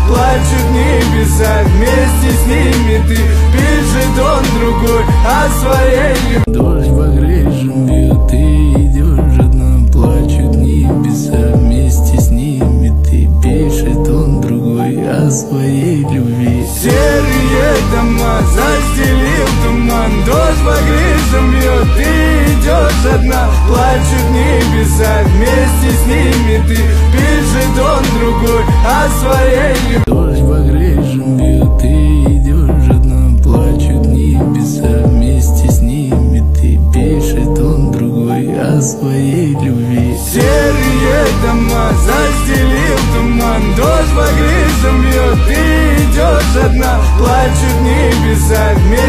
плачут небеса. Вместе с ними ты, пишет он другой о своей любви. Дождь в багрежем бьет, ты идешь одна, плачут небеса. Вместе с ними ты, пишет он другой о своей любви. Серые дома застелил туман, дождь в багрежем бьет, ты идешь одна, плачут небеса. Вместе с ними ты, пишет он другой о своей любви. Дождь в багрежем бьет, ты идешь одна, плачут небеса. Вместе с ними ты, пишет он другой о своей любви. Серые дома застелил туман, дождь в багрежем бьет, ты идешь одна, плачут небеса.